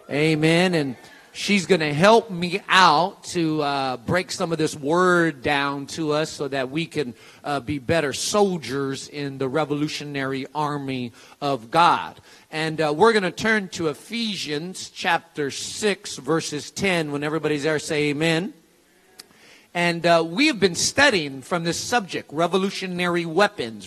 Amen. And she's going to help me out to break some of this word down to us so that we can be better soldiers in the revolutionary army of God. And we're going to turn to Ephesians chapter 6, verses 10. When everybody's there, say amen. And we have been studying from this subject, revolutionary weapons.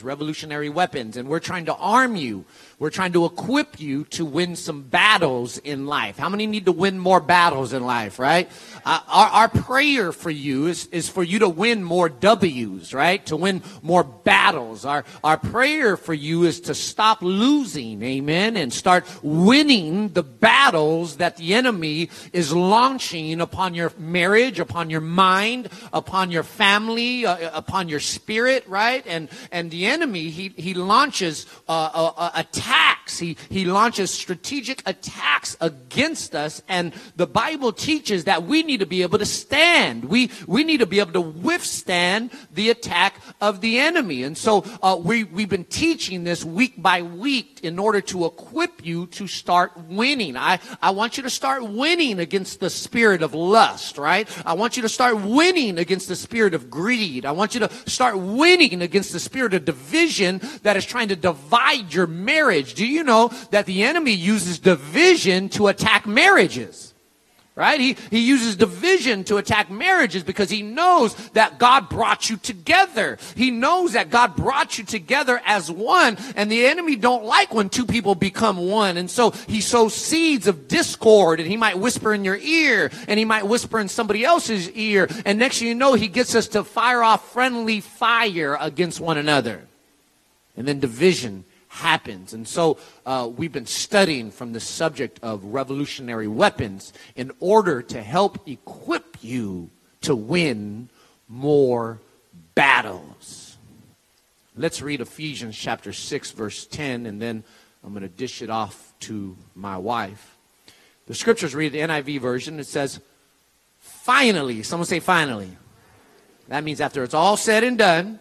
And we're trying to arm you. We're trying to equip you to win some battles in life. How many need to win more battles in life, right? Our prayer for you is for you to win more W's, right? To win more battles. Our prayer for you is to stop losing, amen, and start winning the battles that the enemy is launching upon your marriage, upon your mind, upon your family, upon your spirit, right? And the enemy, he launches attacks. He launches strategic attacks against us, and the Bible teaches that we need to be able to stand. We need to be able to withstand the attack of the enemy. And so we've been teaching this week by week in order to equip you to start winning. I want you to start winning against the spirit of lust, right? I want you to start winning against the spirit of greed. I want you to start winning against the spirit of division that is trying to divide your marriage. Do you know that the enemy uses division to attack marriages? Right? He uses division to attack marriages because he knows that God brought you together. He knows that God brought you together as one, and the enemy don't like when two people become one. And so he sows seeds of discord, and he might whisper in your ear, and he might whisper in somebody else's ear, and next thing you know, he gets us to fire off friendly fire against one another. And then division happens. And so we've been studying from the subject of revolutionary weapons in order to help equip you to win more battles. Let's read Ephesians chapter 6, verse 10, and then I'm going to dish it off to my wife. The scriptures read the NIV version. It says, finally, someone say finally. That means after it's all said and done,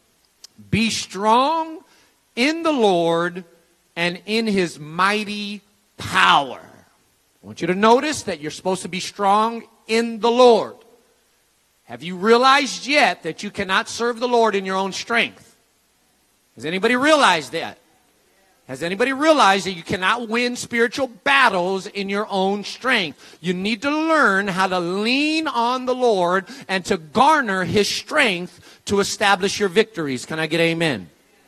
be strong in the Lord and in his mighty power. I want you to notice that you're supposed to be strong in the Lord. Have you realized yet that you cannot serve the Lord in your own strength? Has anybody realized that? Has anybody realized that you cannot win spiritual battles in your own strength? You need to learn how to lean on the Lord and to garner his strength to establish your victories. Can I get amen?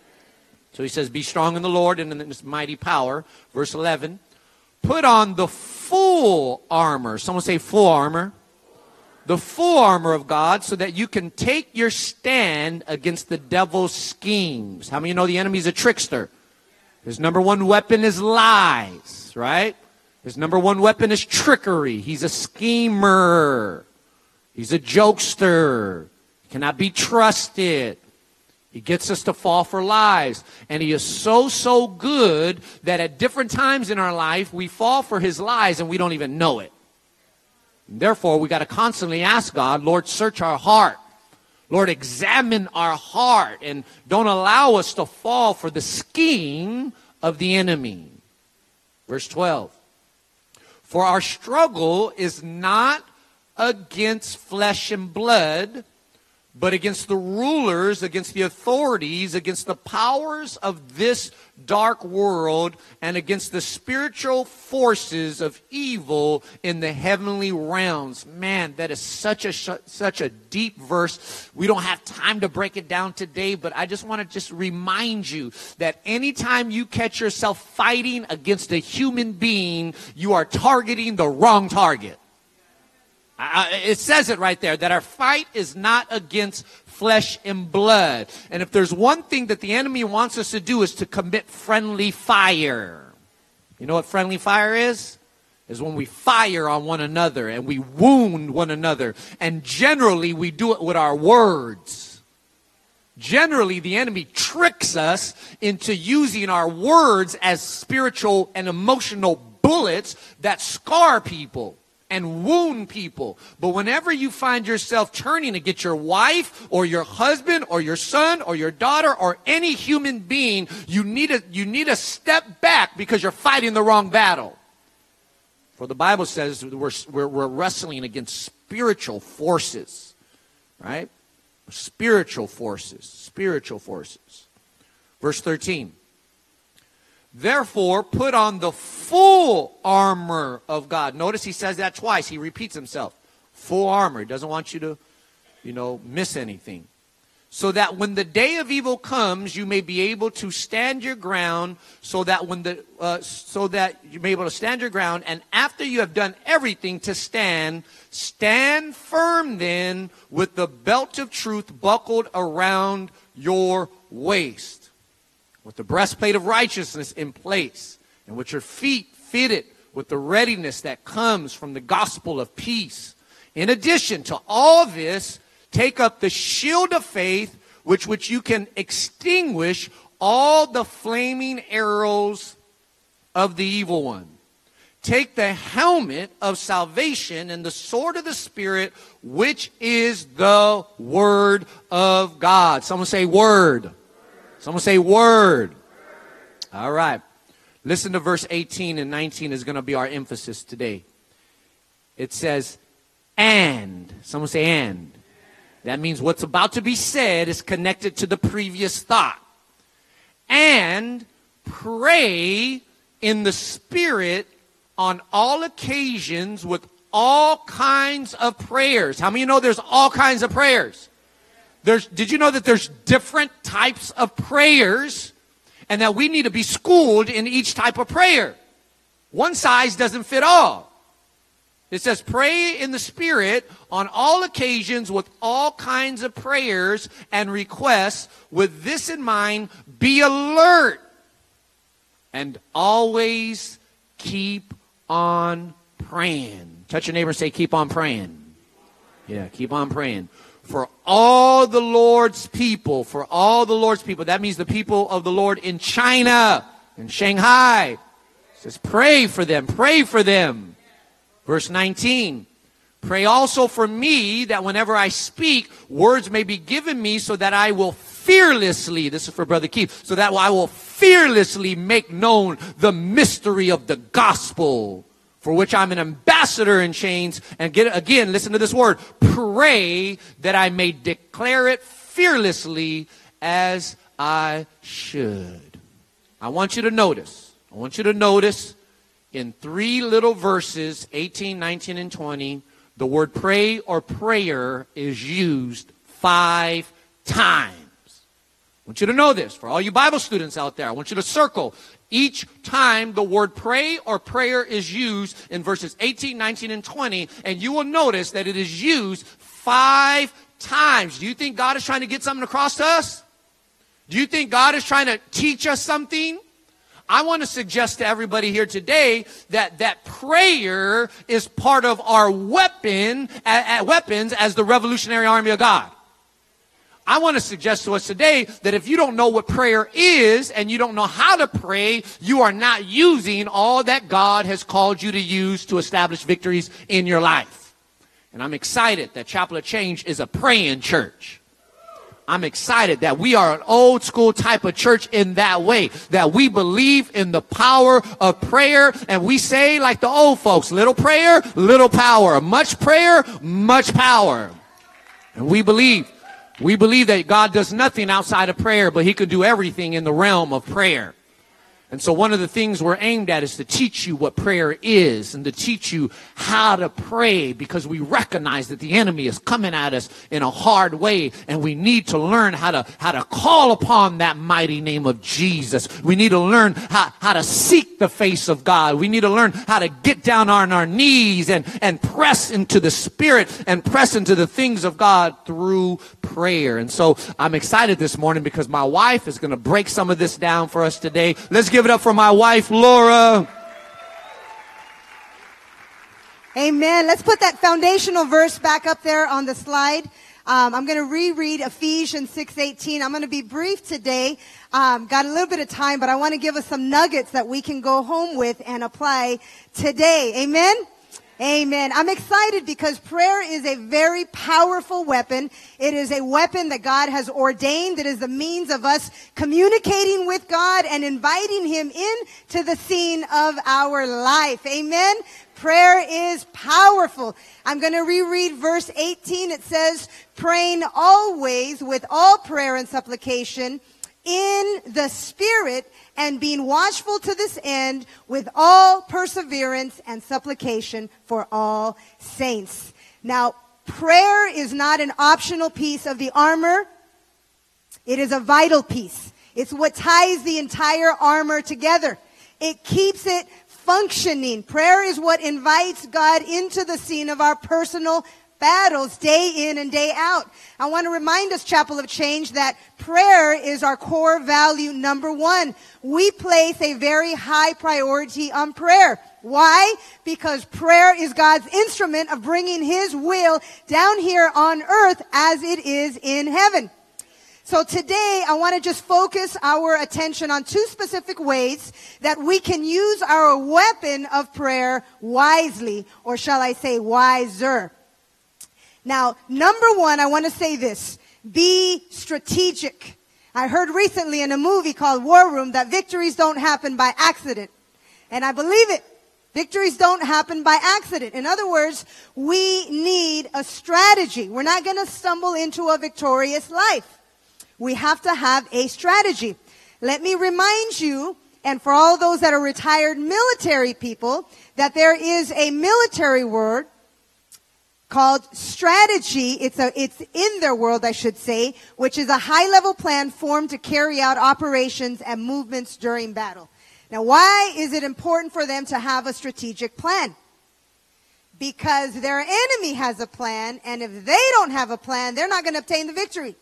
So he says, be strong in the Lord and in his mighty power. Verse 11, put on the full armor. Someone say full armor. The full armor of God so that you can take your stand against the devil's schemes. How many of you know the enemy's a trickster? His number one weapon is lies, right? His number one weapon is trickery. He's a schemer. He's a jokester. He cannot be trusted. He gets us to fall for lies. And he is so good that at different times in our life, we fall for his lies and we don't even know it. And therefore, we got to constantly ask God, Lord, search our heart. Lord, examine our heart and don't allow us to fall for the scheme of the enemy. Verse 12. For our struggle is not against flesh and blood, but against the rulers, against the authorities, against the powers of this dark world, and against the spiritual forces of evil in the heavenly realms. Man, that is such a deep verse. We don't have time to break it down today, but I just want to remind you that anytime you catch yourself fighting against a human being, you are targeting the wrong target. It says it right there, that our fight is not against flesh and blood. And if there's one thing that the enemy wants us to do is to commit friendly fire. You know what friendly fire is? Is when we fire on one another and we wound one another. And generally we do it with our words. Generally the enemy tricks us into using our words as spiritual and emotional bullets that scar people and wound people. But whenever you find yourself turning to get your wife or your husband or your son or your daughter or any human being, you need to step back because you're fighting the wrong battle. For the Bible says we're wrestling against spiritual forces, right? Spiritual forces. Verse 13. Therefore, put on the full armor of God. Notice he says that twice. He repeats himself. Full armor. He doesn't want you to, miss anything. So that when the day of evil comes, you may be able to stand your ground. So that you may be able to stand your ground. And after you have done everything to stand firm then with the belt of truth buckled around your waist, with the breastplate of righteousness in place, and with your feet fitted with the readiness that comes from the gospel of peace. In addition to all this, take up the shield of faith, which you can extinguish all the flaming arrows of the evil one. Take the helmet of salvation and the sword of the Spirit, which is the word of God. Someone say word. Someone say word. All right. Listen to verse 18 and 19 is going to be our emphasis today. It says, and. Someone say and. That means what's about to be said is connected to the previous thought. And pray in the Spirit on all occasions with all kinds of prayers. How many of you know there's all kinds of prayers? Did you know that there's different types of prayers and that we need to be schooled in each type of prayer? One size doesn't fit all. It says pray in the Spirit on all occasions with all kinds of prayers and requests. With this in mind, be alert and always keep on praying. Touch your neighbor and say, keep on praying. Yeah, keep on praying. For all the Lord's people, that means the people of the Lord in China, in Shanghai. It says, pray for them. Verse 19, pray also for me that whenever I speak, words may be given me so that I will fearlessly, this is for Brother Keith, so that I will fearlessly make known the mystery of the gospel, for which I'm an ambassador in chains. And again, listen to this word, pray that I may declare it fearlessly as I should. I want you to notice in 3 little verses, 18, 19, and 20, the word pray or prayer is used 5 times. I want you to know this. For all you Bible students out there, I want you to circle each time the word pray or prayer is used in verses 18, 19, and 20, and you will notice that it is used 5 times. Do you think God is trying to get something across to us? Do you think God is trying to teach us something? I want to suggest to everybody here today that prayer is part of our weapons as the Revolutionary Army of God. I want to suggest to us today that if you don't know what prayer is and you don't know how to pray, you are not using all that God has called you to use to establish victories in your life. And I'm excited that Chapel of Change is a praying church. I'm excited that we are an old school type of church in that way, that we believe in the power of prayer, and we say like the old folks, little prayer, little power, much prayer, much power. And we believe that God does nothing outside of prayer, but he can do everything in the realm of prayer. And so one of the things we're aimed at is to teach you what prayer is and to teach you how to pray, because we recognize that the enemy is coming at us in a hard way, and we need to learn how to call upon that mighty name of Jesus. We need to learn how to seek the face of God. We need to learn how to get down on our knees and press into the Spirit and press into the things of God through prayer. And so I'm excited this morning because my wife is going to break some of this down for us today. Let's give it up for my wife, Laura. Amen. Let's put that foundational verse back up there on the slide. I'm going to reread Ephesians 6:18. I'm going to be brief today. Got a little bit of time, but I want to give us some nuggets that we can go home with and apply today. Amen. Amen. I'm excited because prayer is a very powerful weapon. It is a weapon that God has ordained. It is the means of us communicating with God and inviting him into the scene of our life. Amen. Prayer is powerful. I'm going to reread verse 18. It says, praying always with all prayer and supplication in the Spirit, and being watchful to this end with all perseverance and supplication for all saints. Now, prayer is not an optional piece of the armor. It is a vital piece. It's what ties the entire armor together. It keeps it functioning. Prayer is what invites God into the scene of our personal battles day in and day out. I want to remind us, Chapel of Change, that prayer is our core value number one. We place a very high priority on prayer. Why? Because prayer is God's instrument of bringing His will down here on earth as it is in heaven. So today, I want to just focus our attention on two specific ways that we can use our weapon of prayer wisely, or shall I say wiser. Now, number one, I want to say this. Be strategic. I heard recently in a movie called War Room that victories don't happen by accident. And I believe it. Victories don't happen by accident. In other words, we need a strategy. We're not going to stumble into a victorious life. We have to have a strategy. Let me remind you, and for all those that are retired military people, that there is a military word called strategy. It's in their world, I should say, which is a high-level plan formed to carry out operations and movements during battle. Now, why is it important for them to have a strategic plan? Because their enemy has a plan, and if they don't have a plan, they're not going to obtain the victory.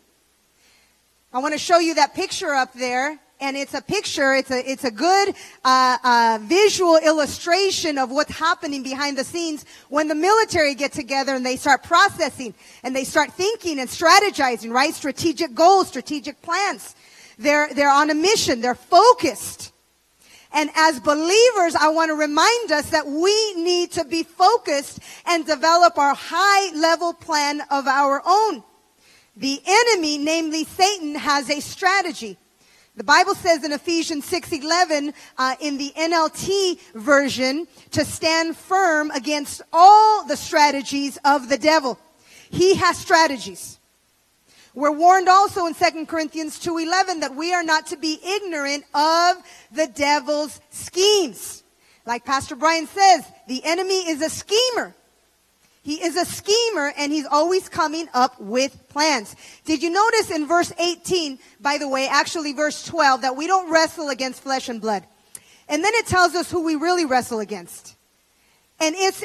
I want to show you that picture up there, and it's a picture, it's a good visual illustration of what's happening behind the scenes when the military get together and they start processing and they start thinking and strategizing, right? Strategic goals, strategic plans. They're on a mission, they're focused. And as believers, I want to remind us that we need to be focused and develop our high-level plan of our own. The enemy, namely Satan, has a strategy. The Bible says in Ephesians 6:11, in the NLT version, to stand firm against all the strategies of the devil. He has strategies. We're warned also in 2 Corinthians 2:11 that we are not to be ignorant of the devil's schemes. Like Pastor Brian says, the enemy is a schemer. He is a schemer, and he's always coming up with plans. Did you notice in verse 18, by the way, actually verse 12, that we don't wrestle against flesh and blood? And then it tells us who we really wrestle against. And it's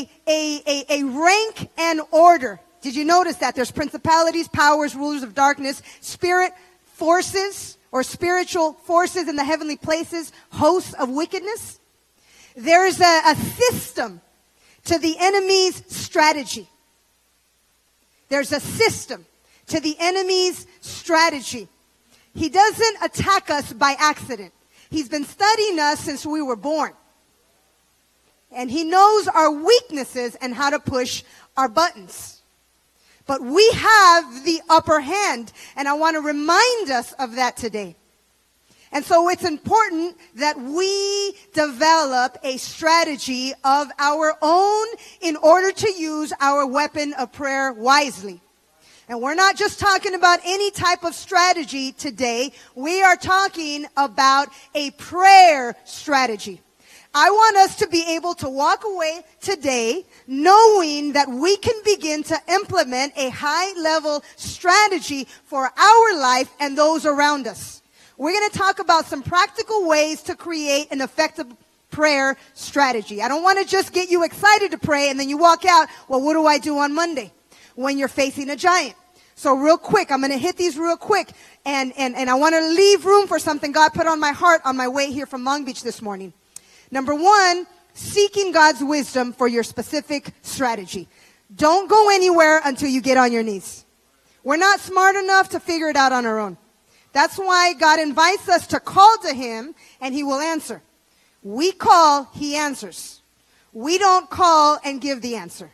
a rank and order. Did you notice that? There's principalities, powers, rulers of darkness, spirit forces or spiritual forces in the heavenly places, hosts of wickedness. There's a system to the enemy's strategy. There's a system to the enemy's strategy. He doesn't attack us by accident. He's been studying us since we were born. And he knows our weaknesses and how to push our buttons. But we have the upper hand, and I want to remind us of that today. And so it's important that we develop a strategy of our own in order to use our weapon of prayer wisely. And we're not just talking about any type of strategy today. We are talking about a prayer strategy. I want us to be able to walk away today knowing that we can begin to implement a high-level strategy for our life and those around us. We're going to talk about some practical ways to create an effective prayer strategy. I don't want to just get you excited to pray and then you walk out, well, what do I do on Monday when you're facing a giant? So real quick, I'm going to hit these real quick, and I want to leave room for something God put on my heart on my way here from Long Beach this morning. Number one, seeking God's wisdom for your specific strategy. Don't go anywhere until you get on your knees. We're not smart enough to figure it out on our own. That's why God invites us to call to Him, and He will answer. We call, He answers. We don't call and give the answer.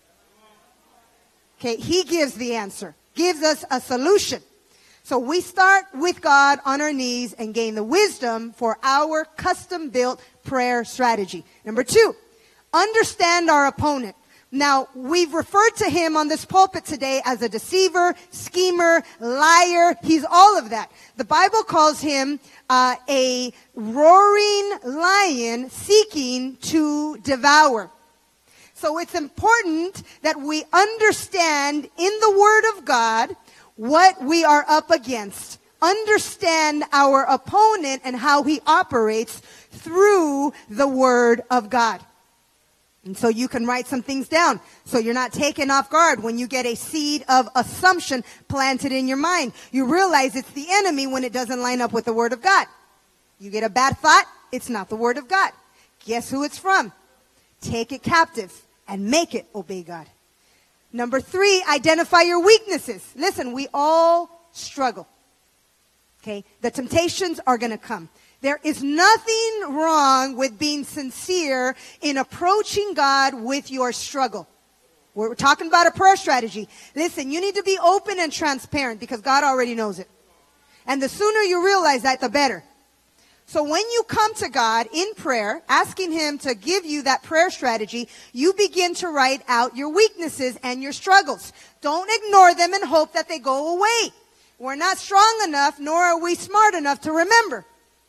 Okay, He gives the answer, gives us a solution. So we start with God on our knees and gain the wisdom for our custom-built prayer strategy. Number two, Understand our opponent. Now, we've referred to him on this pulpit today as a deceiver, schemer, liar. He's all of that. The Bible calls him a roaring lion seeking to devour. So it's important that we understand in the Word of God what we are up against. Understand our opponent and how he operates through the Word of God. And so you can write some things down so you're not taken off guard when you get a seed of assumption planted in your mind. You realize it's the enemy when it doesn't line up with the Word of God. You get a bad thought, it's not the Word of God. Guess who it's from? Take it captive and make it obey God. Number 3, identify your weaknesses. Listen, we all struggle. Okay? The temptations are going to come. There is nothing wrong with being sincere in approaching God with your struggle. We're talking about a prayer strategy. Listen, you need to be open and transparent because God already knows it. And the sooner you realize that, the better. So when you come to God in prayer, asking Him to give you that prayer strategy, you begin to write out your weaknesses and your struggles. Don't ignore them and hope that they go away. We're not strong enough, nor are we smart enough to remember.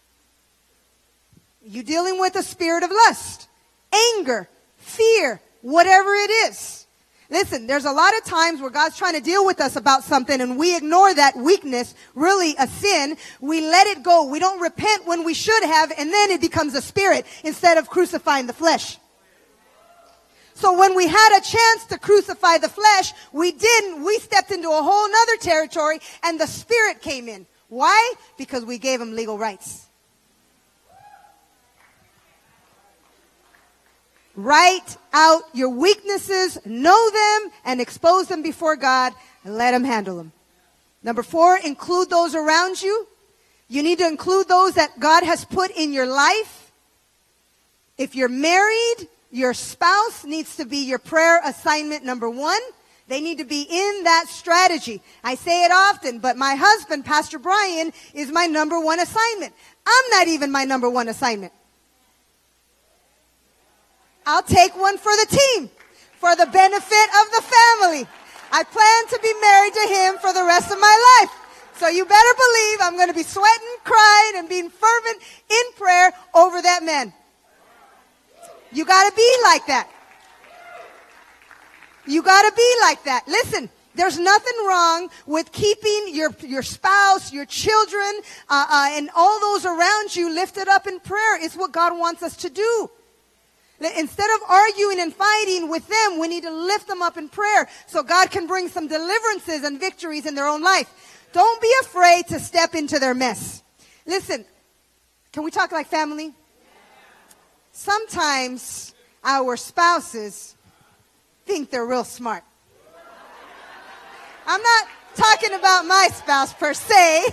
You're dealing with a spirit of lust, anger, fear, whatever it is. Listen, there's a lot of times where God's trying to deal with us about something and we ignore that weakness, really a sin. We let it go. We don't repent when we should have, and then it becomes a spirit instead of crucifying the flesh. So when we had a chance to crucify the flesh, we didn't. We stepped into a whole nother territory and the spirit came in. Why? Because we gave him legal rights. Write out your weaknesses, know them, and expose them before God, and let Him handle them. Number 4, include those around you. You need to include those that God has put in your life. If you're married, your spouse needs to be your prayer assignment number 1. They need to be in that strategy. I say it often, but my husband, Pastor Brian, is my number 1 assignment. I'm not even my number 1 assignment. I'll take one for the team, for the benefit of the family. I plan to be married to him for the rest of my life. So you better believe I'm going to be sweating, crying, and being fervent in prayer over that man. You got to be like that. You got to be like that. Listen, there's nothing wrong with keeping your spouse, your children, and all those around you lifted up in prayer. It's what God wants us to do. Instead of arguing and fighting with them, we need to lift them up in prayer so God can bring some deliverances and victories in their own life. Don't be afraid to step into their mess. Listen, can we talk like family? Sometimes our spouses think they're real smart. I'm not talking about my spouse per se.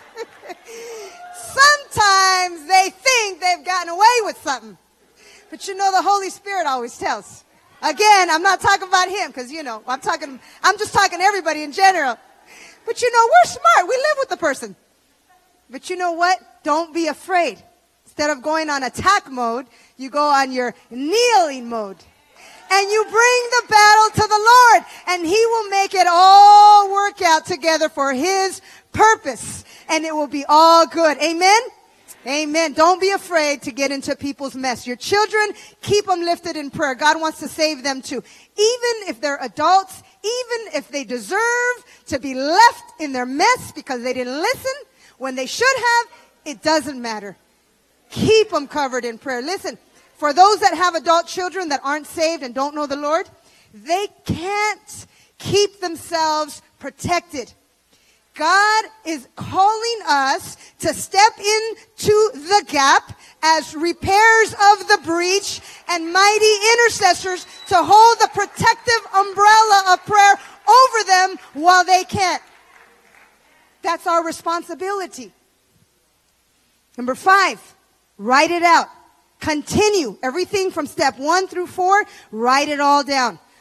Sometimes they think they've gotten away with something. But you know, the Holy Spirit always tells. Again, I'm not talking about him because, I'm just talking to everybody in general. But we're smart. We live with the person. But you know what? Don't be afraid. Instead of going on attack mode, you go on your kneeling mode. And you bring the battle to the Lord. And He will make it all work out together for His purpose. And it will be all good. Amen? Amen. Don't be afraid to get into people's mess. Your children, keep them lifted in prayer. God wants to save them too. Even if they're adults, even if they deserve to be left in their mess because they didn't listen when they should have, it doesn't matter. Keep them covered in prayer. Listen, for those that have adult children that aren't saved and don't know the Lord, they can't keep themselves protected. God is calling us to step into the gap as repairers of the breach and mighty intercessors to hold the protective umbrella of prayer over them while they can't. That's our responsibility. Number 5, write it out. Continue. Everything from step 1 through 4, write it all down.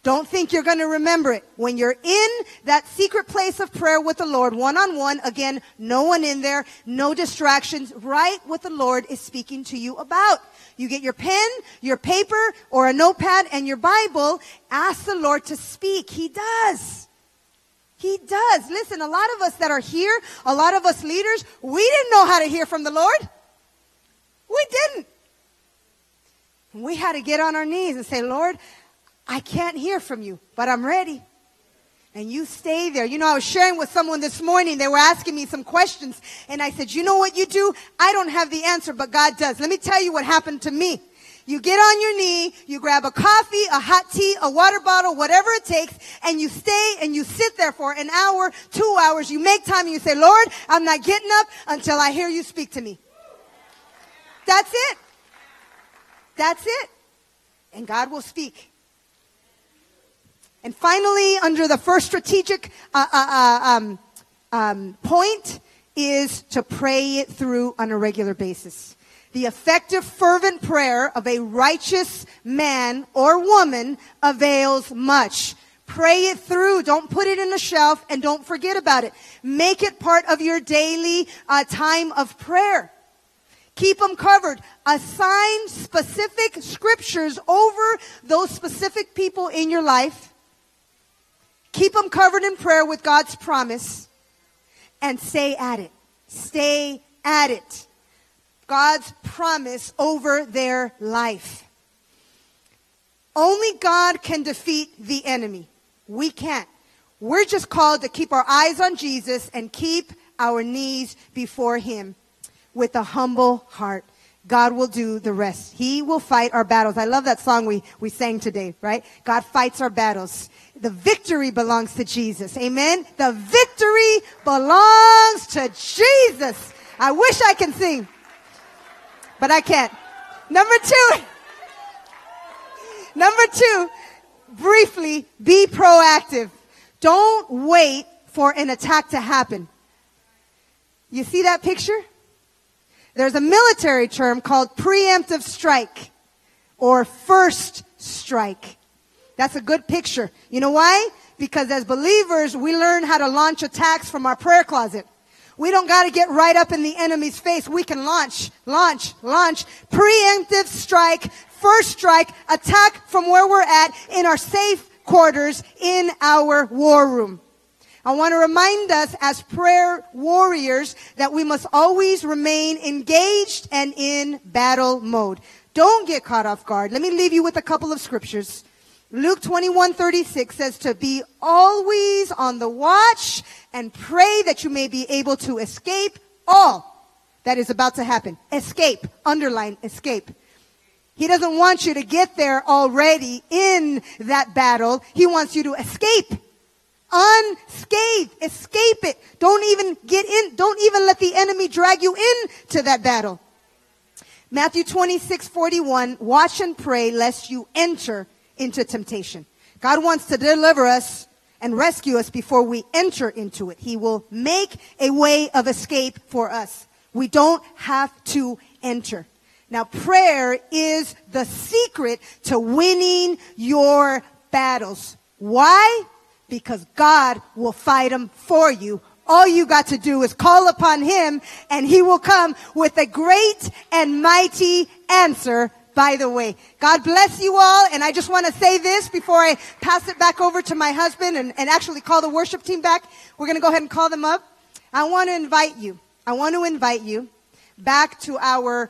Don't think you're going to remember it. When you're in that secret place of prayer with the Lord, one-on-one, again, no one in there, no distractions, right what the Lord is speaking to you about. You get your pen, your paper, or a notepad, and your Bible. Ask the Lord to speak. He does. He does. Listen, a lot of us that are here, a lot of us leaders, we didn't know how to hear from the Lord. We didn't. We had to get on our knees and say, Lord, I can't hear from you, but I'm ready. And you stay there. You know, I was sharing with someone this morning. They were asking me some questions. And I said, you know what you do? I don't have the answer, but God does. Let me tell you what happened to me. You get on your knee, you grab a coffee, a hot tea, a water bottle, whatever it takes, and you stay and you sit there for an hour, 2 hours. You make time and you say, Lord, I'm not getting up until I hear you speak to me. That's it. That's it. And God will speak. And finally, under the first strategic point is to pray it through on a regular basis. The effective, fervent prayer of a righteous man or woman avails much. Pray it through. Don't put it in a shelf and don't forget about it. Make it part of your daily time of prayer. Keep them covered. Assign specific scriptures over those specific people in your life. Keep them covered in prayer with God's promise. And stay at it. Stay at it. God's promise over their life. Only God can defeat the enemy. We can't. We're just called to keep our eyes on Jesus and keep our knees before Him with a humble heart. God will do the rest. He will fight our battles. I love that song we sang today, right? God fights our battles. The victory belongs to Jesus. Amen? The victory belongs to Jesus. I wish I can sing, but I can't. Number two, briefly, be proactive. Don't wait for an attack to happen. You see that picture? There's a military term called preemptive strike or first strike. That's a good picture. You know why? Because as believers, we learn how to launch attacks from our prayer closet. We don't got to get right up in the enemy's face. We can launch. Preemptive strike, first strike, attack from where we're at in our safe quarters in our war room. I want to remind us as prayer warriors that we must always remain engaged and in battle mode. Don't get caught off guard. Let me leave you with a couple of scriptures. Luke 21:36 says to be always on the watch and pray that you may be able to escape all that is about to happen. Escape. Underline escape. He doesn't want you to get there already in that battle. He wants you to escape. Unscathed. Escape it. Don't even get in. Don't even let the enemy drag you into that battle. Matthew 26:41, watch and pray lest you enter into temptation. God wants to deliver us and rescue us before we enter into it. He will make a way of escape for us. We don't have to enter. Now, prayer is the secret to winning your battles. Why? Because God will fight them for you. All you got to do is call upon Him, and He will come with a great and mighty answer, by the way. God bless you all, and I just want to say this before I pass it back over to my husband and actually call the worship team back. We're going to go ahead and call them up. I want to invite you back to our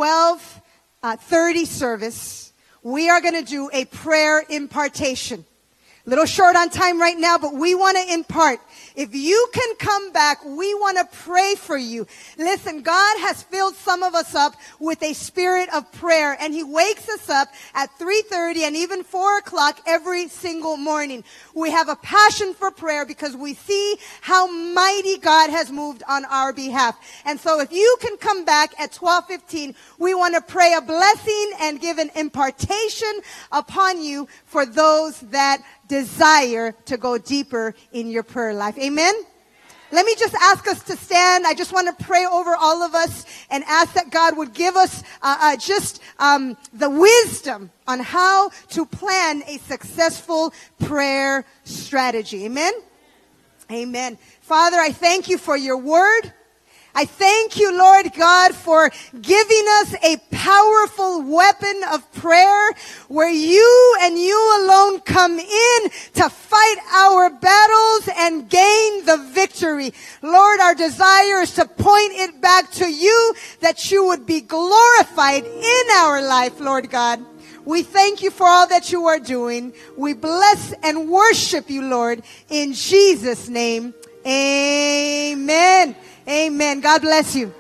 12:30 service. We are going to do a prayer impartation. A little short on time right now, but we want to impart. If you can come back, we want to pray for you. Listen, God has filled some of us up with a spirit of prayer, and He wakes us up at 3:30 and even 4 o'clock every single morning. We have a passion for prayer because we see how mighty God has moved on our behalf. And so if you can come back at 12:15, we want to pray a blessing and give an impartation upon you for those that desire to go deeper in your prayer life. Amen? Let me just ask us to stand. I just want to pray over all of us and ask that God would give us the wisdom on how to plan a successful prayer strategy. Amen? Amen. Father, I thank you for your word. I thank you, Lord God, for giving us a powerful weapon of prayer where you and you alone come in to fight our battles and gain the victory. Lord, our desire is to point it back to you, that you would be glorified in our life, Lord God. We thank you for all that you are doing. We bless and worship you, Lord, in Jesus' name. Amen. Amen. God bless you.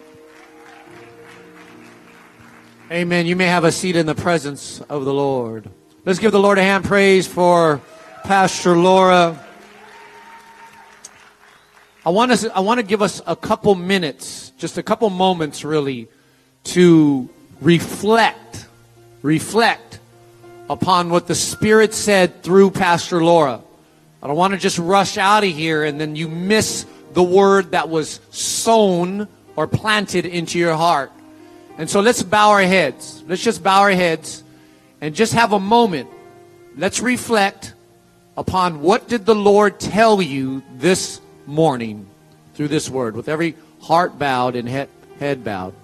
Amen. You may have a seat in the presence of the Lord. Let's give the Lord a hand praise for Pastor Laura. I want to give us a couple minutes, just a couple moments really, to reflect upon what the Spirit said through Pastor Laura. I don't want to just rush out of here and then you miss the word that was sown or planted into your heart. And so let's bow our heads. Let's just bow our heads and just have a moment. Let's reflect upon what did the Lord tell you this morning through this word, with every heart bowed and head bowed.